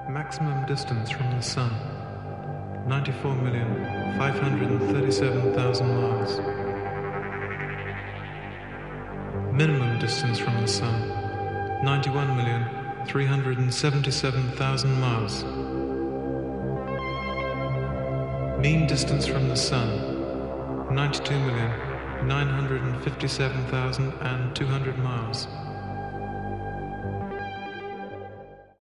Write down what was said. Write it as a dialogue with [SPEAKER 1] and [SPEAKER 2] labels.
[SPEAKER 1] Maximum distance from the Sun, 94,537,000 miles. Minimum distance from the Sun, 91,377,000 miles. Mean distance from the Sun, 92,957,200 miles.